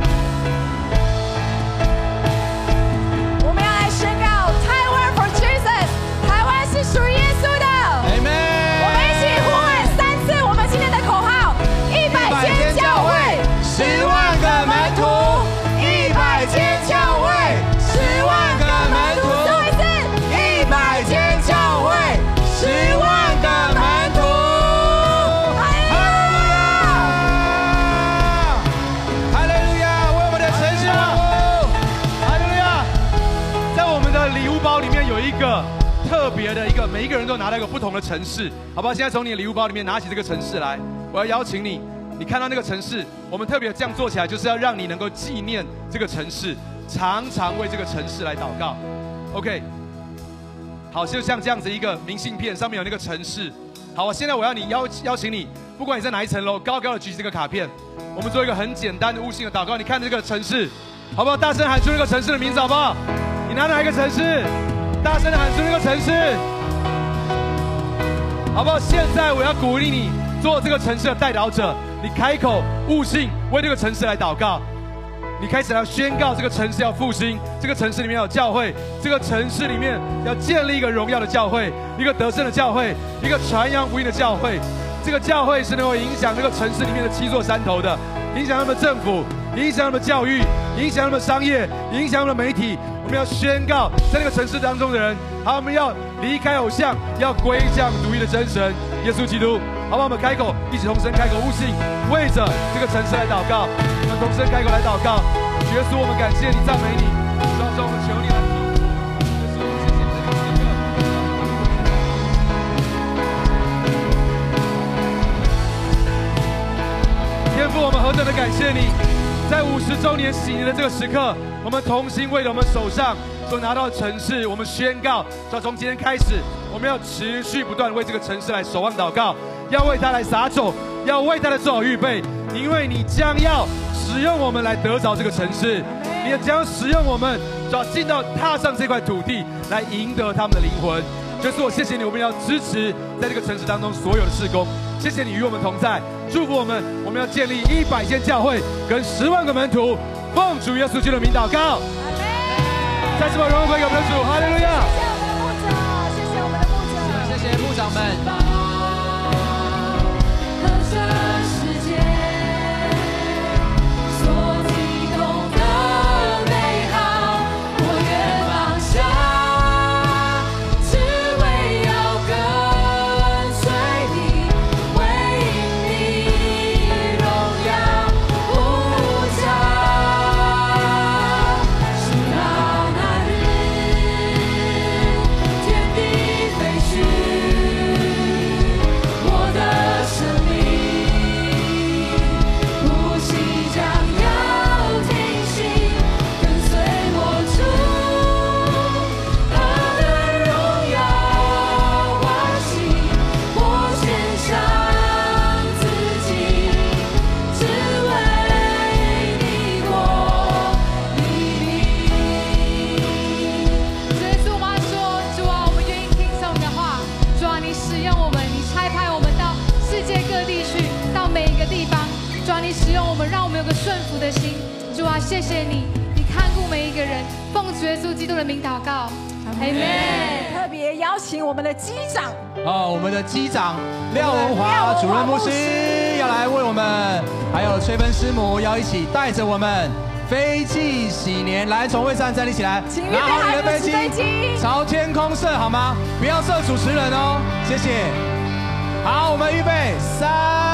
我们要来宣告 Taiwan for Jesus， 台湾是属于耶稣的。 Amen。 我们一起呼喊三次我们今天的口号：一百间教会， 十万个门徒，一百间教会，十万个门徒， 再一次， 一百间教会，十万个门徒。哈利路亚！哈利路亚！为我们的城市欢呼！ 哈利路亚！在我们的礼物包里面有一个特别的一个，每一个人都拿到一个不同的城市，好不好？现在从你的礼物包里面拿起这个城市来，我要邀请你。你看到那个城市，我们特别这样做起来，就是要让你能够纪念这个城市，常常为这个城市来祷告。OK， 好，就像这样子一个明信片，上面有那个城市。好，现在我要你邀邀请你，不管你在哪一层楼，高高的举起这个卡片，我们做一个很简单的悟性的祷告。你看这个城市，好不好？大声喊出那个城市的名字，好不好？你拿哪一个城市？大声的喊出那个城市，好不好？现在我要鼓励你做这个城市的代祷者。你开口悟性，为这个城市来祷告。你开始要宣告这个城市要复兴，这个城市里面有教会，这个城市里面要建立一个荣耀的教会，一个得胜的教会，一个传扬福音的教会。这个教会是能够影响这个城市里面的七座山头的，影响他们的政府，影响他们的教育，影响他们的商业，影响他们的媒体。我们要宣告，在那个城市当中的人，他们要离开偶像，要归向独一的真神耶稣基督。好不好？我们开口，一起同声开口悟性，为着这个城市来祷告。我们同声开口来祷告。耶稣，我们感谢你，赞美你。主啊，我们求你来做。耶稣，谢谢你这个时刻。天父，我们何等的感谢你，在五十周年喜年的这个时刻，我们同心为了我们手上所拿到的城市，我们宣告，说从今天开始， 我们要持续不断为这个城市来守望祷告，要为它来撒种，要为它的做好预备，因为你将要使用我们来得着这个城市，你也将要使用我们，就要进到踏上这块土地来赢得他们的灵魂。就是我谢谢你，我们要支持在这个城市当中所有的事工。谢谢你与我们同在，祝福我们，我们要建立一百间教会跟十万个门徒，奉主耶稣基督的名祷告。再次把荣耀归给我们的主，哈利路亚！ 谢谢我们的牧者，谢谢我们的牧者， 谢谢牧长们。 顺服的心，主啊，谢谢你，你看顾每一个人，奉主耶稣基督的名祷告，阿门。特别邀请我们的机长， 哦，我们的机长廖文华主任牧师要来为我们，还有崔芬师母要一起带着我们飞祭喜年，来从位站站立起来，拿好你的飞机，朝天空射好吗？不要射主持人哦，谢谢。好，我们预备，三。